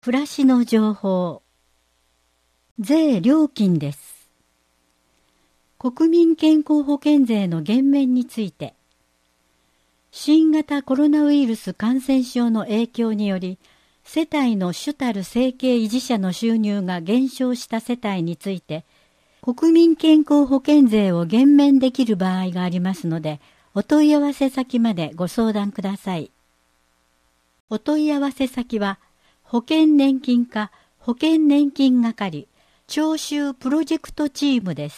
暮らしの情報。税料金です。国民健康保険税の減免について、新型コロナウイルス感染症の影響により、世帯の主たる生計維持者の収入が減少した世帯について、国民健康保険税を減免できる場合がありますので、お問い合わせ先までご相談ください。お問い合わせ先は、保険年金課保険年金係徴収プロジェクトチームです。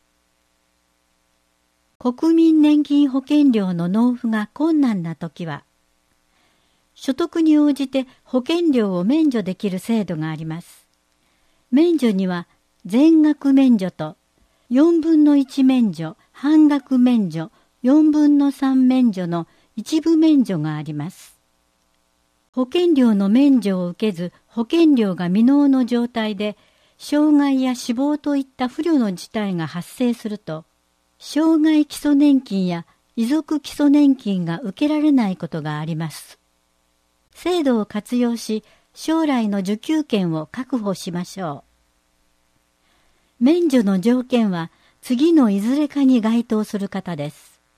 国民年金保険料の納付が困難なときは、所得に応じて保険料を免除できる制度があります。免除には全額免除と4分の1免除、半額免除、4分の3免除の一部免除があります。保険料の免除を受けず保険料が未納の状態で障害や死亡といった不慮の事態が発生すると、障害基礎年金や遺族基礎年金が受けられないことがあります。制度を活用し、将来の受給権を確保しましょう。免除の条件は次のいずれかに該当する方です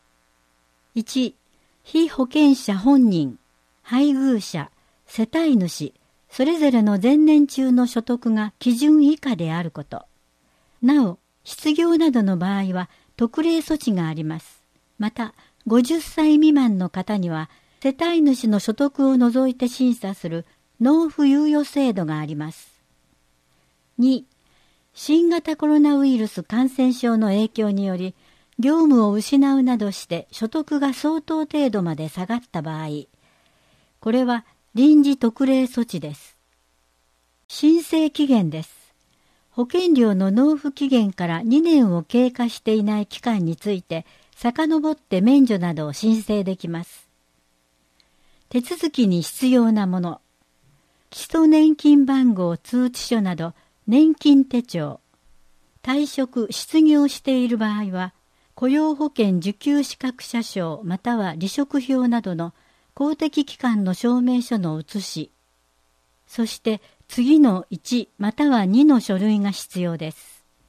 。1、被保険者本人、配偶者、世帯主、それぞれの前年中の所得が基準以下であること。なお、失業などの場合は特例措置があります。また、50歳未満の方には、世帯主の所得を除いて審査する納付猶予制度があります。2、新型コロナウイルス感染症の影響により、業務を失うなどして所得が相当程度まで下がった場合、これは臨時特例措置です。申請期限です。保険料の納付期限から2年を経過していない期間について、遡って免除などを申請できます。手続きに必要なもの。基礎年金番号通知書など、年金手帳。退職・失業している場合は、雇用保険受給資格者証または離職票などの公的機関の証明書の写し、そして次の1または2の書類が必要です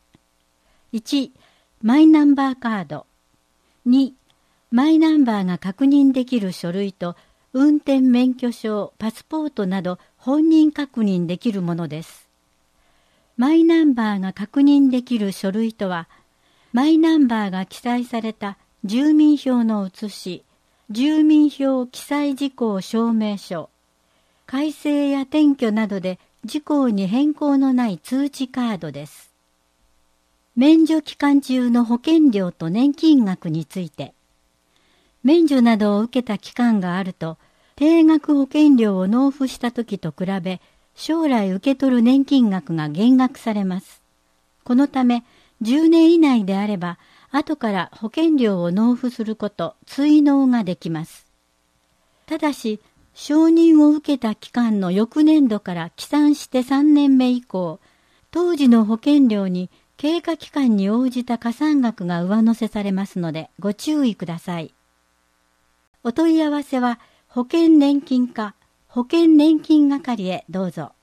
。1、マイナンバーカード。2、マイナンバーが確認できる書類と運転免許証、パスポートなど本人確認できるものです。マイナンバーが確認できる書類とは、マイナンバーが記載された住民票の写し、住民票記載事項証明書、改正や転居などで事項に変更のない通知カードです。免除期間中の保険料と年金額について、免除などを受けた期間があると、定額保険料を納付した時と比べ、将来受け取る年金額が減額されます。このため、10年以内であれば、後から保険料を納付すること、追納ができます。ただし、承認を受けた期間の翌年度から起算して3年目以降、当時の保険料に経過期間に応じた加算額が上乗せされますのでご注意ください。お問い合わせは保険年金課保険年金係へどうぞ。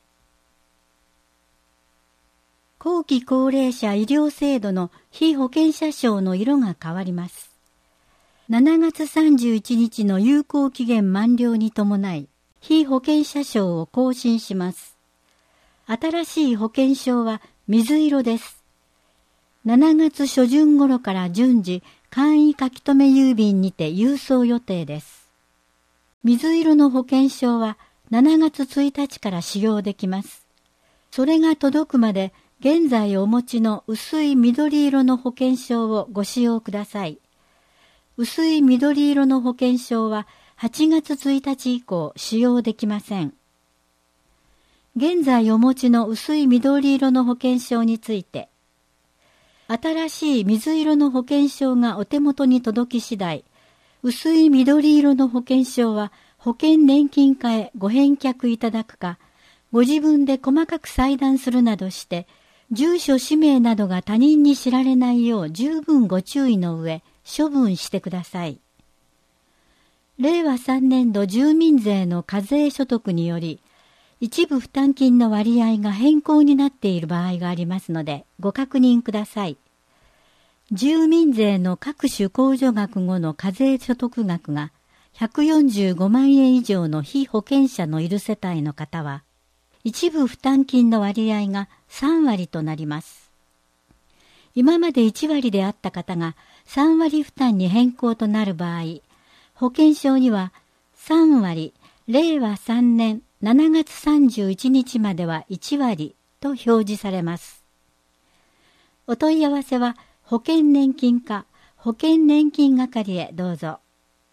後期高齢者医療制度の被保険者証の色が変わります。7月31日の有効期限満了に伴い、被保険者証を更新します。新しい保険証は水色です。7月初旬頃から順次、簡易書留郵便にて郵送予定です。水色の保険証は7月1日から使用できます。それが届くまで、現在お持ちの薄い緑色の保険証をご使用ください。薄い緑色の保険証は8月1日以降使用できません。現在お持ちの薄い緑色の保険証について、新しい水色の保険証がお手元に届き次第、薄い緑色の保険証は保険年金課へご返却いただくか、ご自分で細かく裁断するなどして、住所氏名などが他人に知られないよう十分ご注意の上、処分してください。令和3年度住民税の課税所得により、 一部負担金の割合が変更になっている場合がありますので、ご確認ください。住民税の各種控除額後の課税所得額が145万円以上の被保険者のいる世帯の方は、一部負担金の割合が3割となります。今まで1割であった方が3割負担に変更となる場合、保険証には3割、令和3年7月31日までは1割と表示されます。お問い合わせは保険年金課保険年金係へどうぞ。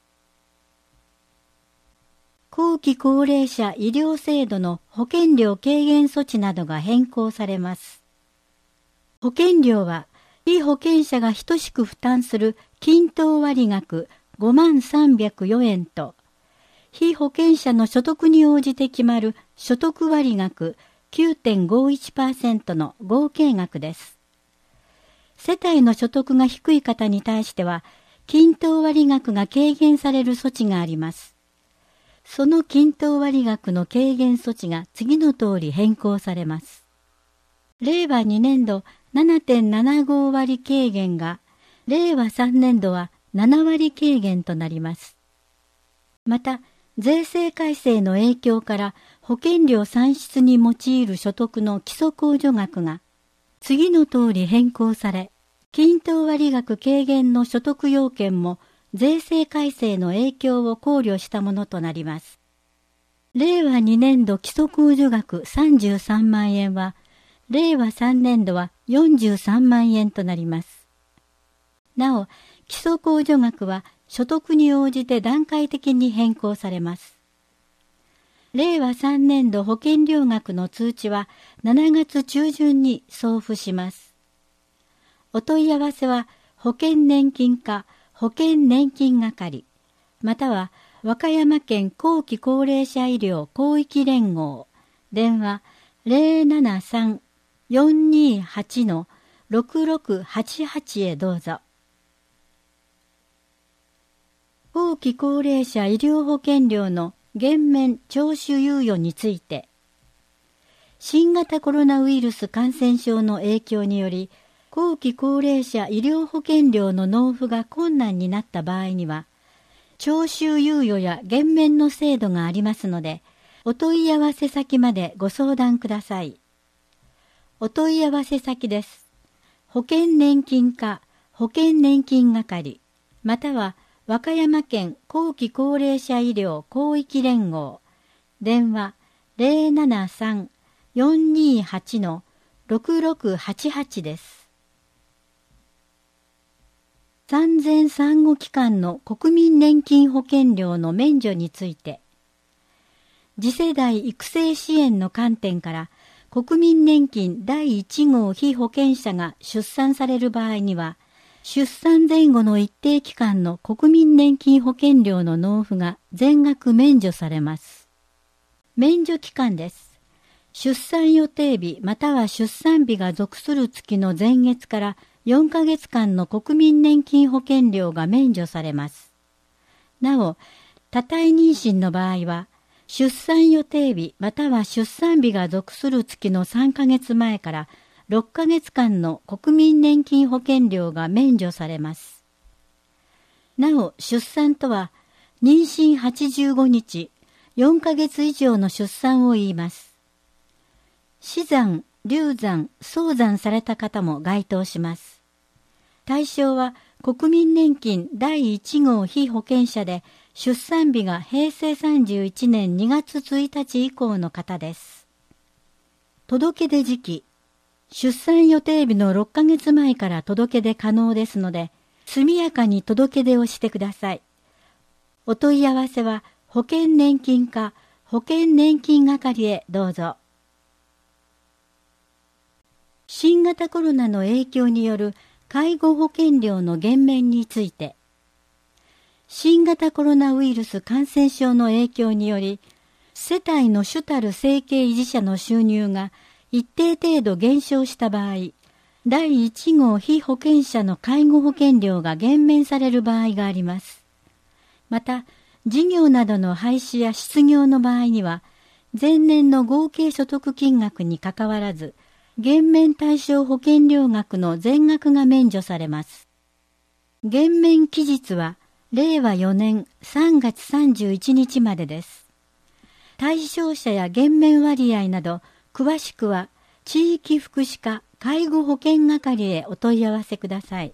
後期高齢者医療制度の保険料軽減措置などが変更されます。保険料は被保険者が等しく負担する均等割額5万304円と、被保険者の所得に応じて決まる所得割額 9.51% の合計額です。世帯の所得が低い方に対しては、均等割額が軽減される措置があります。その均等割額の軽減措置が次の通り変更されます。令和2年度 7.75 割軽減が、令和3年度は7割軽減となります。また、税制改正の影響から保険料算出に用いる所得の基礎控除額が、次の通り変更され、均等割額軽減の所得要件も税制改正の影響を考慮したものとなります。令和2年度基礎控除額33万円は、令和3年度は43万円となります。なお、基礎控除額は所得に応じて段階的に変更されます。令和3年度保険料額の通知は7月中旬に送付します。お問い合わせは保険年金課保険年金係、または和歌山県後期高齢者医療広域連合、電話 073-428-6688 へどうぞ。後期高齢者医療保険料の減免徴収猶予について、新型コロナウイルス感染症の影響により、後期高齢者医療保険料の納付が困難になった場合には、徴収猶予や減免の制度がありますので、お問い合わせ先までご相談ください。お問い合わせ先です。保険年金課保険年金係、または和歌山県後期高齢者医療広域連合、電話 073-428-6688 です。産前産後期間の国民年金保険料の免除について、次世代育成支援の観点から国民年金第1号被保険者が出産される場合には、出産前後の一定期間の国民年金保険料の納付が全額免除されます。免除期間です。出産予定日または出産日が属する月の前月から4ヶ月間の国民年金保険料が免除されます。なお、多胎妊娠の場合は、出産予定日または出産日が属する月の3ヶ月前から6ヶ月間の国民年金保険料が免除されます。なお、出産とは、妊娠85日、4ヶ月以上の出産を言います。死産、流産、早産された方も該当します。対象は国民年金第1号被保険者で出産日が平成31年2月1日以降の方です。届け出時期、出産予定日の6ヶ月前から届け出可能ですので、速やかに届け出をしてください。お問い合わせは保険年金課保険年金係へどうぞ。新型コロナの影響による介護保険料の減免について、新型コロナウイルス感染症の影響により、世帯の主たる生計維持者の収入が一定程度減少した場合、第1号被保険者の介護保険料が減免される場合があります。また、事業などの廃止や失業の場合には、 前年の合計所得金額にかかわらず、減免対象保険料額の全額が免除されます。減免期日は令和4年3月31日までです。対象者や減免割合など、詳しくは地域福祉課介護保険係へお問い合わせください。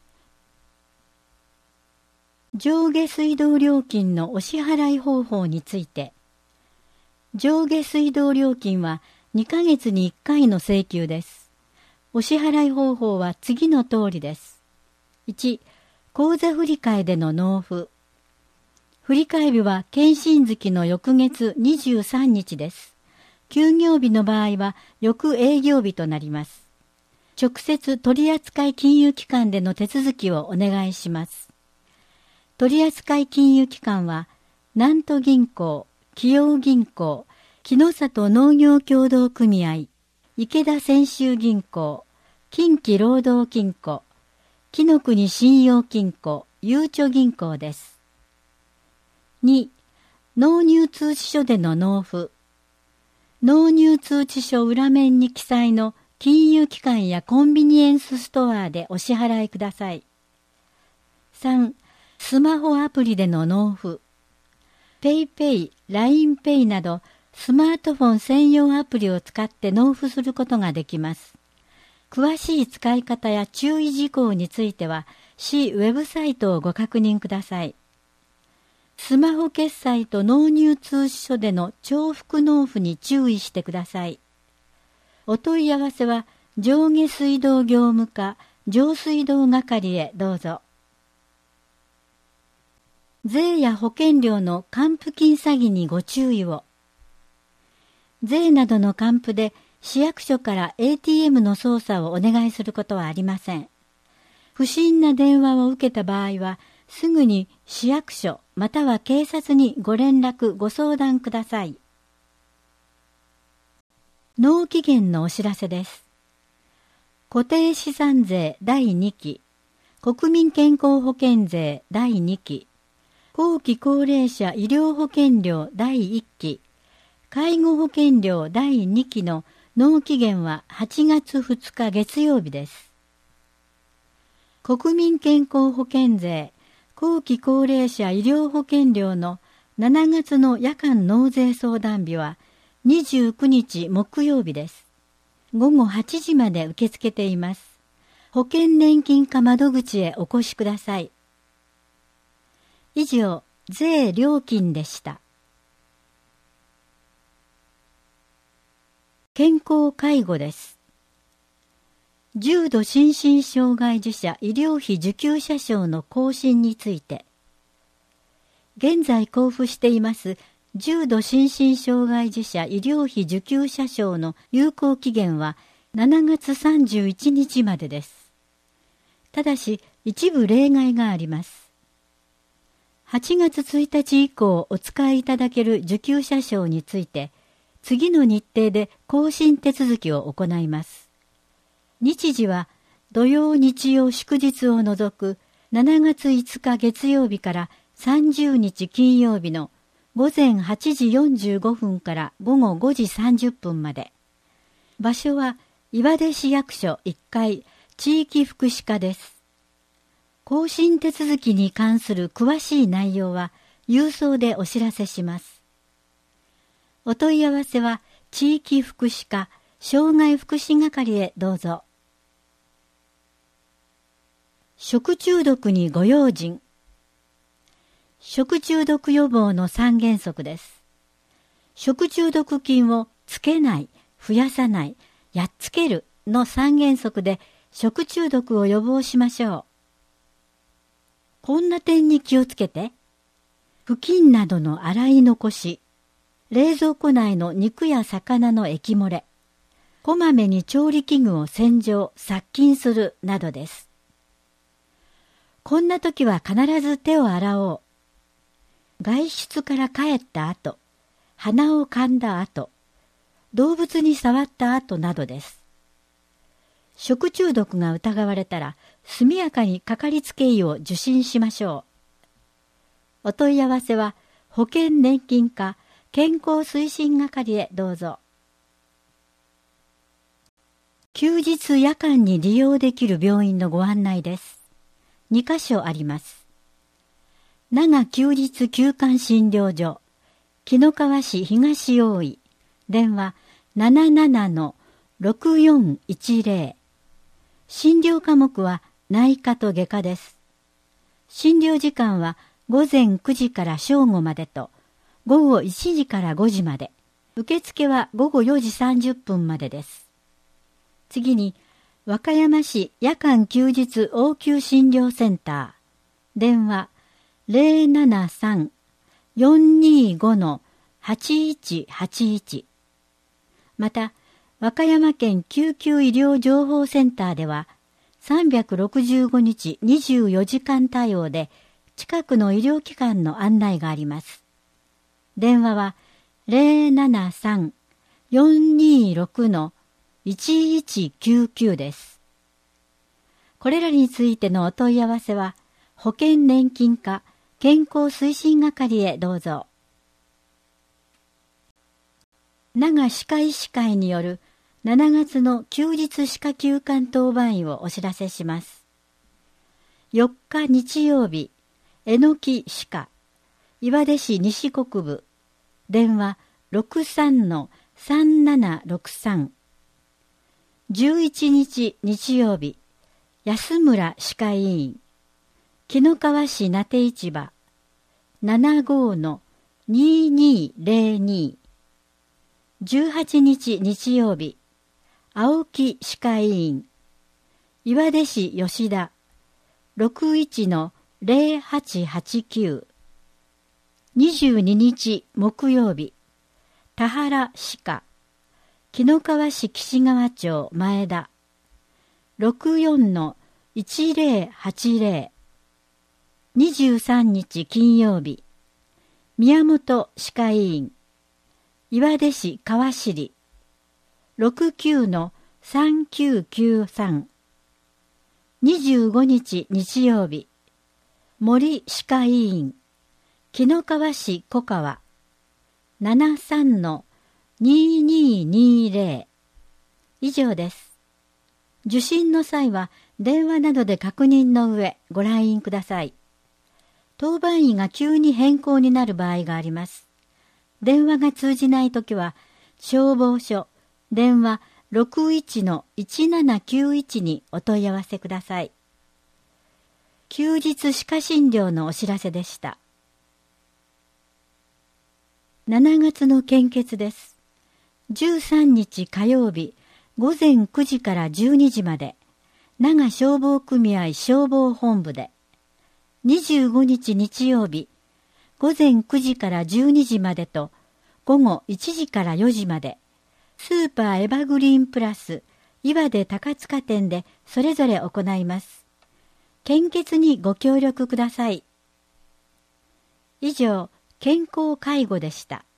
上下水道料金のお支払い方法について。上下水道料金は2ヶ月に1回の請求です。お支払い方法は次の通りです。1、口座振替での納付。振替日は検診月の翌月23日です。休業日の場合は翌営業日となります。直接取扱金融機関での手続きをお願いします。取扱金融機関は、南都銀行、紀陽銀行、木の里農業協同組合、池田泉州銀行、近畿労働金庫、紀の国信用金庫、ゆうちょ銀行です。2、納入通知書での納付。納入通知書裏面に記載の金融機関やコンビニエンスストアでお支払いください。3、スマホアプリでの納付。PayPay、LINEPay などスマートフォン専用アプリを使って納付することができます。詳しい使い方や注意事項については、市ウェブサイトをご確認ください。スマホ決済と納入通知書での重複納付に注意してください。お問い合わせは上下水道業務課上水道係へどうぞ。税や保険料の還付金詐欺にご注意を。税などの還付で市役所から ATM の操作をお願いすることはありません。不審な電話を受けた場合は、すぐに市役所または警察にご連絡ご相談ください。納期限のお知らせです。固定資産税第2期、国民健康保険税第2期、後期高齢者医療保険料第1期、介護保険料第2期の納期限は8月2日月曜日です。国民健康保険税、後期高齢者医療保険料の7月の夜間納税相談日は29日木曜日です。午後8時まで受け付けています。保険年金課窓口へお越しください。以上、税料金でした。健康介護です。重度心身障害児者医療費受給者証の更新について、現在交付しています重度心身障害児者医療費受給者証の有効期限は7月31日までです。ただし一部例外があります。8月1日以降お使いいただける受給者証について、次の日程で更新手続きを行います。日時は土曜日曜祝日を除く7月5日月曜日から30日金曜日の午前8時45分から午後5時30分まで。場所は岩出市役所1階地域福祉課です。更新手続きに関する詳しい内容は郵送でお知らせします。お問い合わせは地域福祉課障害福祉係へどうぞ。食中毒にご用心。食中毒予防の3原則です。食中毒菌をつけない、増やさない、やっつけるの3原則で食中毒を予防しましょう。こんな点に気をつけて。布巾などの洗い残し、冷蔵庫内の肉や魚の液漏れ、こまめに調理器具を洗浄、殺菌するなどです。こんな時は必ず手を洗おう。外出から帰った後、鼻を噛んだ後、動物に触った後などです。食中毒が疑われたら、速やかにかかりつけ医を受診しましょう。お問い合わせは、保険年金課健康推進係へどうぞ。休日夜間に利用できる病院のご案内です。2カ所あります。長休日休館診療所、紀の川市東大井、電話77-6410。診療科目は内科と外科です。診療時間は午前9時から正午までと、午後1時から5時まで。受付は午後4時30分までです。次に、和歌山市夜間休日応急診療センター。電話073-425-8181。また、和歌山県救急医療情報センターでは、365日24時間対応で近くの医療機関の案内があります。電話は073-426-1199です。これらについてのお問い合わせは、保険年金課健康推進係へどうぞ。長歯科医師会による7月の休日歯科休館当番医をお知らせします。4日日曜日、えのき歯科、岩出市西国部、電話63-3763。11日日曜日、安村歯科医院、紀の川市名手市場、75-2202。18日日曜日、青木歯科医院、岩出市吉田、61-0889。22日木曜日、田原歯科、紀の川市岸川町前田、64-1080。23日金曜日、宮本歯科医院、岩出市川尻、69-3993。25日日曜日、森歯科医院、紀の川市小川、73-2220。以上です。受診の際は電話などで確認の上ご来院ください。当番医が急に変更になる場合があります。電話が通じないときは、消防署、電話 61-1791 にお問い合わせください。休日歯科診療のお知らせでした。7月の献血です。13日火曜日、午前9時から12時まで、長消防組合消防本部で、25日日曜日、午前9時から12時までと、午後1時から4時まで、スーパーエバグリーンプラス岩出高塚店でそれぞれ行います。献血にご協力ください。以上、健康介護でした。